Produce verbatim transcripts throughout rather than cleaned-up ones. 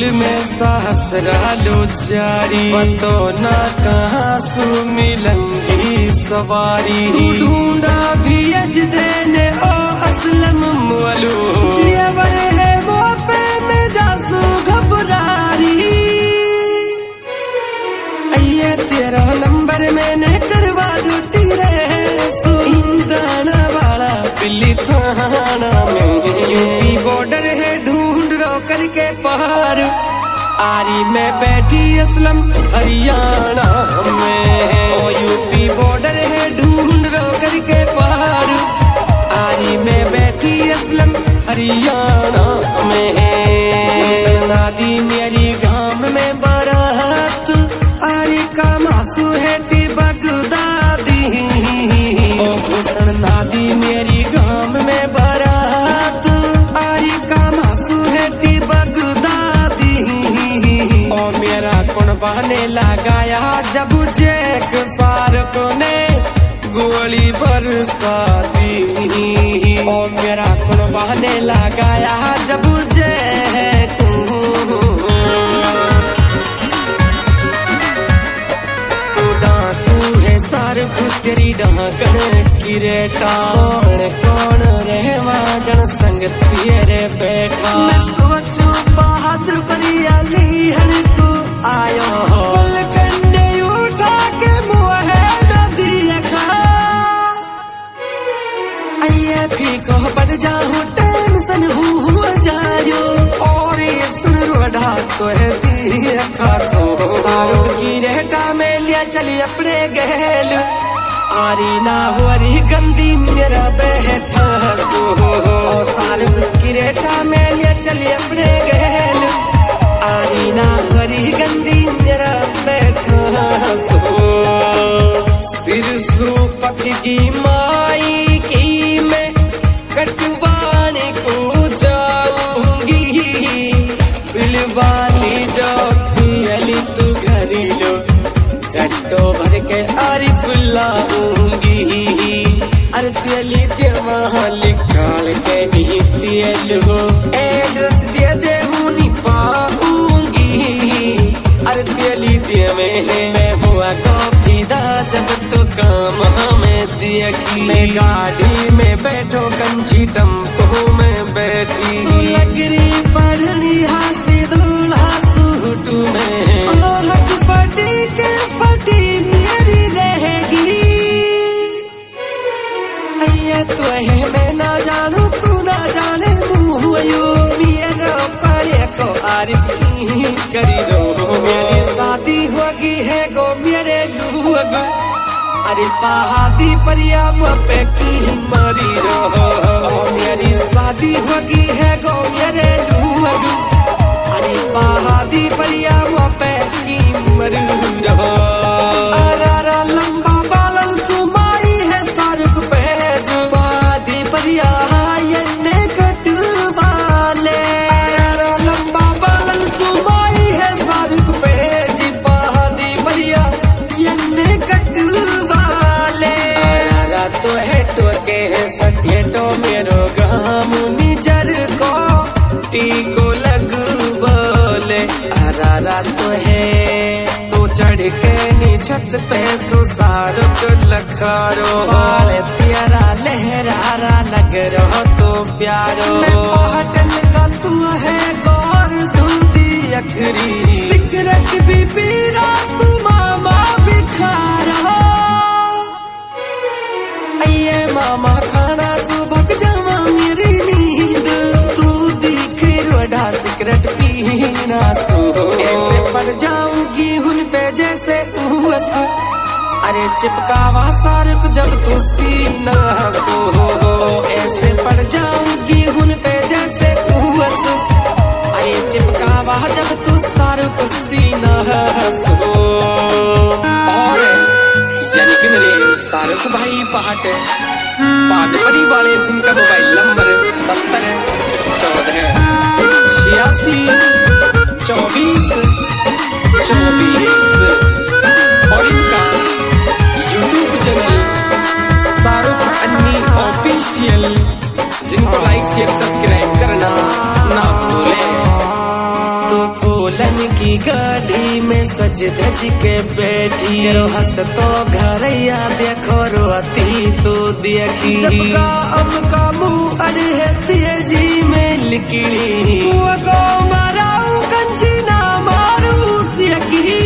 में सहस्रालो जारी, पतो ना कहाँ सु मिलंगी सवारी। ढूंढा भी अज देने ओ असलम मोलू, जियवर है वो पे में जासू घबरारी। अये तेरा नंबर मैंने करवा दो टीरे, इंदाना वाला पिल्ली थाना में। यूपी बॉर्डर है ढूंढ रो करके पार, आरी में बैठी असलम हरियाणा में। ओ यूपी बॉर्डर है ढूंढ रो करके पार, आरी में बैठी असलम हरियाणा में। नादी मेरी गांव में बारात, आरी का मासू है टी बगदादी। ओ घुसन नादी मेरी गांव में बारात, आरी का मासू है टी बगदादी। ओ मेरा कौन बहने लगाया जब जैक फारूक ने गोली बरसाती। ओ मेरा कौन बहने लगाया जब जैक। सारुख तेरी डहाकण किरेटा, कौन कौन रहवा जन संग तेरे बैठा। मैं सोचू बात बरिया लीहन को आयो, पल कंडे उठा के मुँह नदी खा। अये भी को बढ़ जाऊं टेंशन हो जायो, और ये सुन रोड़ा तो है दी खासो। सारुख की रेटा में लिया चली अपने गहल, आरी ना हुरी गंदी मेरा बैठा सो। और सारुख की रेटा में लिया चली अपने गहल, आरी ना हुरी गंदी मेरा बैठा सो। सिर सूपक की माई की मैं कटवाने को जाऊंगी, पिलवाली जो अली तू घरी लो, कट्टो भर के आरिफ लाऊंगी। अरती अली ते वहाँ निकाल के नीति लो, एड्रेस दे दे नहीं पाऊंगी। अरती अली ते में मैं हुआ कॉफी दा जब तो काम हमें दिया की। मैं गाड़ी में बैठो कंची टम्पो में बैठी, तू लग रही पढ़नी हाथी दूल्हा सूट में। लग पटी के पटी मेरी रहेगी, अये तो है मैं ना जानू तू ना जाने मुँह मेरा पड़े को आरिफ की करी रो। मेरी शादी होगी है गो मेरे लोग, अरे पहाड़ी परिया पे की मरी रो। मेरी शादी होगी है गो मेरे लोग, अरे पहाड़ी परिया पे की मरी रो। अरे लंबा बालन सुमाई है सारुख पे जो, पहाड़ी परिया ये कटवा ले। अरे लंबा बालन सुमाई है सारुख पे जी, पहाड़ी परिया ये कटवा ले। तो है तो के सठे तो मेरो गाम निजर को टीको लगवाले। अरारा तो है तो चढ़ के नी छत पे सुसारुक लखारो, बाल तेरा लहरारा लग रहो तो प्यारो। मैं पहटन का तू है गौर सूदी अखरी, सिगरेट भी पीरा तू मामा भी खा रहा। अये मामा खाना सुबह जमा मेरी नींद, तू दिख रोड़ा सिगरेट पीना सो। ऐसे पड़ जाऊंगी उन पे जैसे उस, अरे चिपकावा सारुख जब तू सीना सो। ऐसे पड़ जाऊंगी उन पे जैसे उस, अरे चिपकावा जब तू सारुख सीना सो। और यानी कि मेरे सारुख भाई पहाटे पादपरी वाले सिंह का मोबाइल नंबर सत्तर चौदह छियासी चौबीस चौबीस, और इनका यूट्यूब चैनल शाहरुख अन्नी ऑफिशियल, जिनको लाइक शेयर सब्सक्राइब करना ना भूले। तो बड़की गाड़ी में सज धज के बैठी रो हंस तो घरैया देखो रोती तो देखी जब का अब का मुँह अड़े है तेजी में लिकड़ी गो माराऊ कंची ना मारू सियकी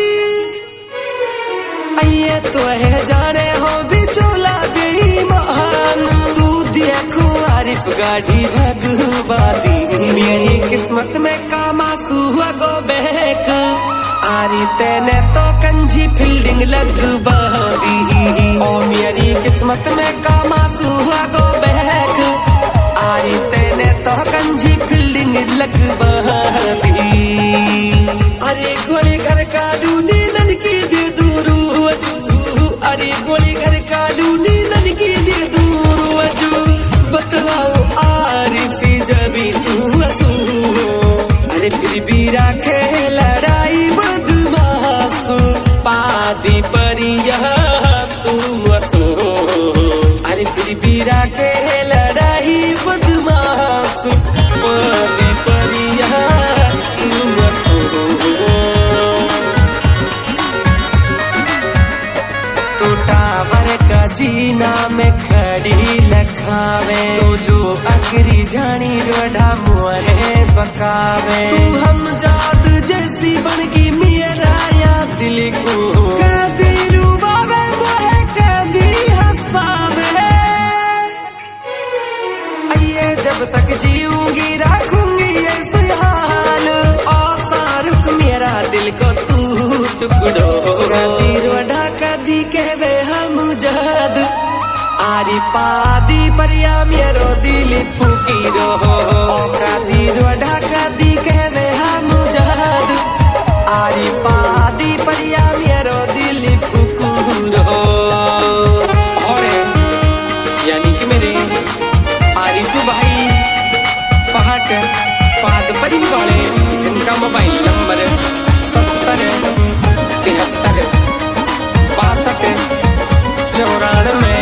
आइए तो है जाने हो बिचोला गई महान तू देखो आरिफ गाड़ी भगवादी मेरी किस्मत में कामासु हुआ गो बहक आरी तेने तो कंजी फील्डिंग लगवा दी ओ मेरी किस्मत में कामासु हुआ गो बहक आरी तेने तो कंजी फील्डिंग लगवा दी अरे गोली घर का लूनी ननकी दे दूरू अरे गोली घर का लूनी ननकी दे दूरू अजू बतलाओ आरिफी जबी तू असू अरे फिर भी राखे लड़ाई बदमाश पादी परिया तू असू अरे फिर भी राखे लड़ाई बदमाश पादी परिया तू असू तो टावर का जीना में खड़ी लखावे तो लो अगरी जानी रोढ़ा मुहे बकावे तू हम जाद जैसी बनगी मेरा या दिल को कदी रुबावे मोहे कदी हंसावे आइए जब तक जीऊंगी रखूंगी ऐसे हाल और सारुक मेरा दिल को तू टुकड़ो कदी रोढ़ा कदी कहवे हम जाद आरी पादी परिया मेरो दिल फूकी रो ओ कादी रोढ़ा कादी कहवे हम जाद आरी पादी परिया मेरो दिल फूकू रो और यानी कि मेरे आरिफ भाई पहाट पाद परी वाले इनका मोबाइल नंबर सत्तर तिहत्तर बासठ चौरानवे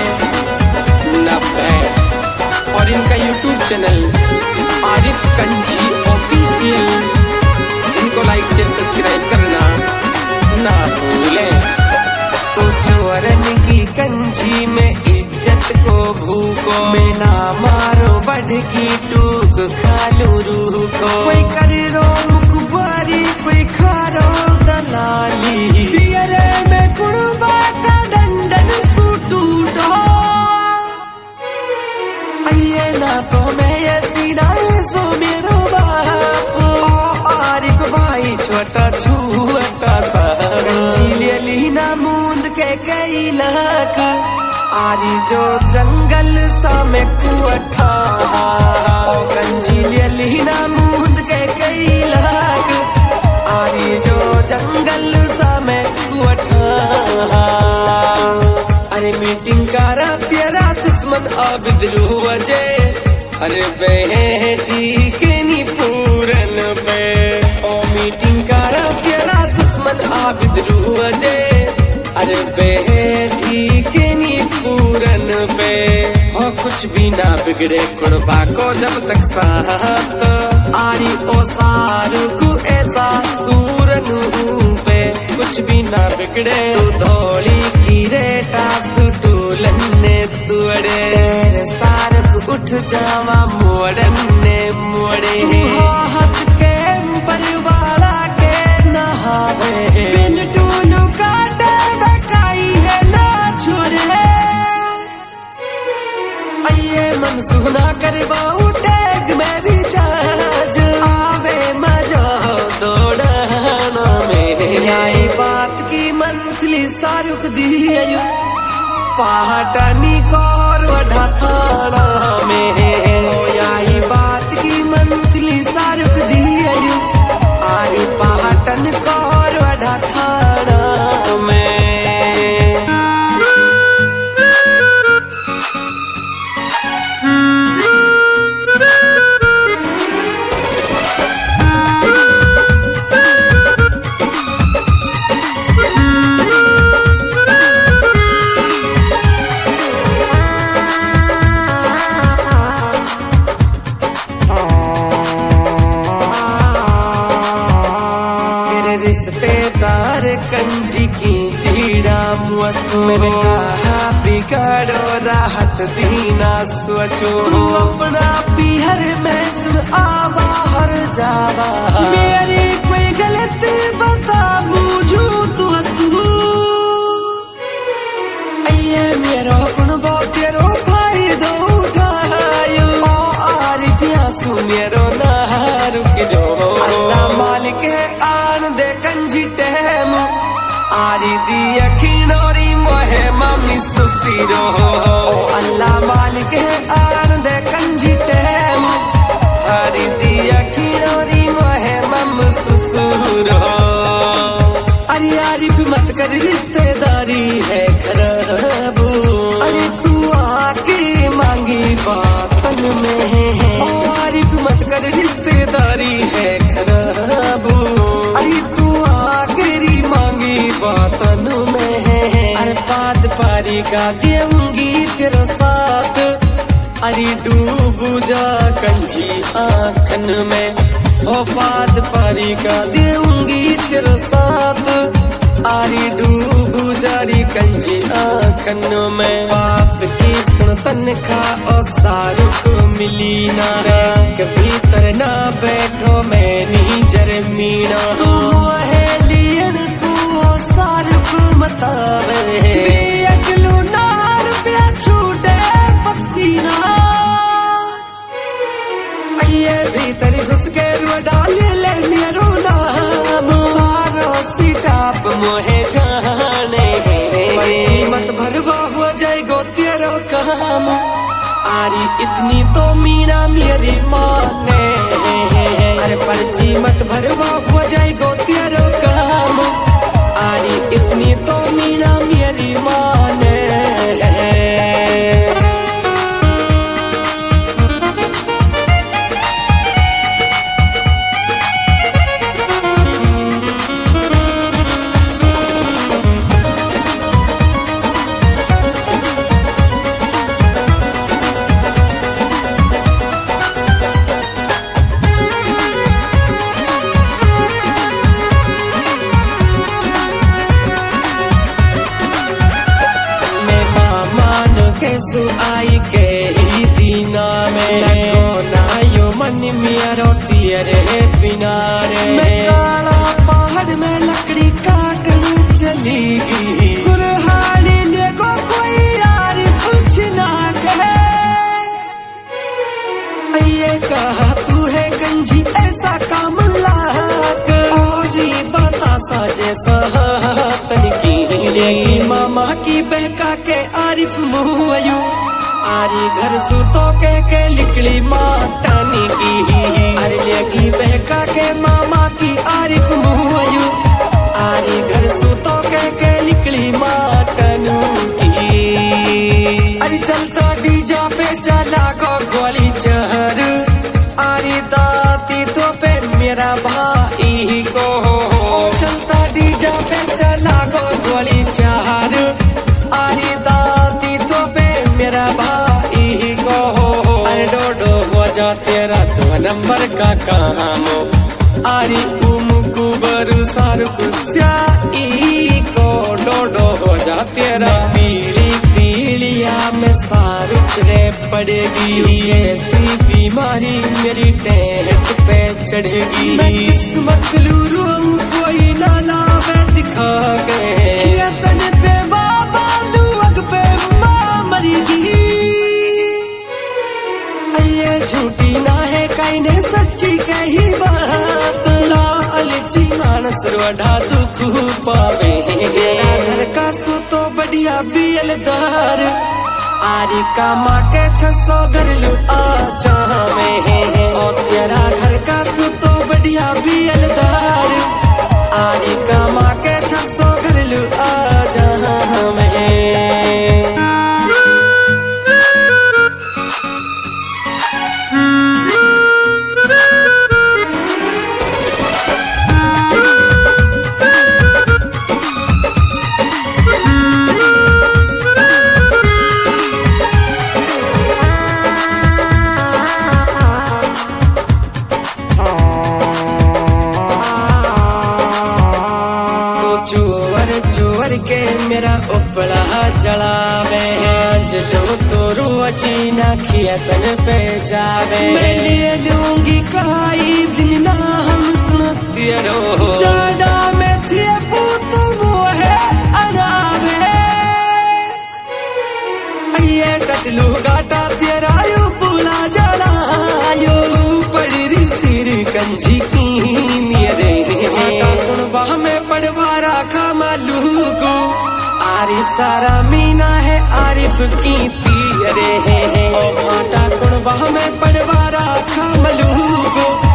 और इनका YouTube channel Arif Kanji official इनको लाइक शेयर सब्सक्राइब करना ना भूलें तो चोरन की कंजी में इज्जत को भूको में ना मारो बढ़ की टूक खालू रूह को कोई करे रो मुखबारी कोई खारो दलाली दियरे में कुड़बा का डंडन टूटो आइए ना तो मैं ऐसी ना सो मेरो बाप ओ आरिफ भाई छोटा छुटा सा कंची ले ली ना मूंद के कई लाख आरी जो जंगल सा में कुअठा ओ कंची ले ली ना मूंद के कई लाख आरी जो जंगल सा में कुअठा अरे मीटिंग करा तेरा दुश्मन आबिद वजे अरे बैठी के नी पूरन पे ओ मीटिंग करा तेरा दुश्मन आबिद वजे अरे बैठी के नी पूरन पे हो कुछ भी ना बिगड़े कुर्बा को जब तक साथ आरी ओ सारू को ऐसा सूरन पे कुछ भी ना बिगड़े तू धोली की रेटा सुटूलन ने तुअड़े तेरे सारक उठ जावा मोड़न ने मोड़े हाथ के परवाला के नहावे बिन टूनु काटे बकाई है ना छोड़े आइए मन सुना कर बाउटेग में भी चाज आवे मजा दौड़ाना में आई बात की मंथली सारुक दी पहाटानी कोर वढ़ा थाना में ओ आई बात की मंथली सारुक दी आरी पहाटन कोर वढ़ा थाना में सोचो मेरे कहा बिगड़ो राहत दीना सोचो तू अपना पीहर में सुन आवा हर जावा मेरी कोई गलती बता मुझू तू हंसू अये मेरो कुण बहुत तेरो फायदो उठायो आरिफिया सु मेरो ना रुक जो अल्लाह मालिक है आन दे कंजी टहम आरी दी अखिणोरी मोहे मम्मी सुसीरो ओ अल्लाह मालिक है आन दे कंजी टहम आरी दी अखिणोरी मोहे मम्मी सुसूरो अरे आरिफ मत कर रिश्तेदारी है खराब अरे तू आके मांगी बातन में है ओ आरिफ मत कर रिश्तेदारी है खराब अरे तू आखिरी मांगी बातन में है अरे पाद पारी का दूंगी तेरा साथ अरे डूब जा कंजी आंखन में ओ पाद पारी का दूंगी तेरा साथ आरी डूब जारी कंजी आंखन में बाप की सुन तनखा और सारुक मिली ना बैंक भीतर ना बैठो मैं नहीं जरमीना है लियन को सारुक मतावे अगलू नार पे छूटे पसीना ये भीतर घुस के रो डाल ले मेरो नाम सारो सीटाप मोहे जाने मत भरवा हो जाएगो तेरो काम आरी इतनी तो मीना मेरी माने अरे पर्ची मत भरवा हो जाएगो तेरो काम आरी इतनी तो मीना मेरी माने सु आई के ही दीना में लगो ना यो मन मियारो तियरे बिना रे मैं काला पहाड़ में लकड़ी काटने चलीगी कुरहानी लेगो कोई यार कुछ ना कहे ये कहा तू है गंजी ऐसा काम लाक और ये बता सा जैसा तन की मामा की बहका के आरिफ मुहयू आरी घर सुतो के के लिकली माटानी की अरे लेगी बहका के मामा की आरिफ मुहयू आरी घर सुतो के के लिकली माटनू की अरे चलता डीजा पे चला को गोली चहर आरी दाती तो पे मेरा भाई को चलता डीजा पे चला को गोली चहर आरी दाती तो पे मेरा भाई को अरे डोडो हो जा तेरा तो नंबर का काम आरी उमकु बरु सारु कुस्याई को डोडो हो जा तेरा पीली पीलिया में सारु रे पड़ेगी ऐसी बीमारी मेरी टेंट पे चढ़ेगी मैं किस्मत लूरू कोई ना लावे दिखा गए तन पे बाबा लुअग पे माँ मरीगी ये झूठी ना है कहीं ने सच्ची कही बात लालची मानस रोढ़ा दुख पावे घर का सु तो बढ़िया बियलदार आरी का माँ के छह सौ घर लू आ जहाँ में ओ तेरा घर का सु तो बढ़िया बियलदार आरी का माँ के छह सौ घर लू आ जहाँ में उपड़ा चढ़ावे जो तोरू अची ना खियतन पे जावे मैं लिए दूंगी काई दिन ना हम सुनती रो जाड़ा में थे पूत वो है अनावे ये टटलू काटा तेरा यू पुला जड़ायो पड़ी री सिर कंजी की मेरे कुणबा में पड़वारा खा मालू को आरी सारा मीना है आरिफ की तीरे है ओ भाटा कुणबा में पड़वारा खा मालू को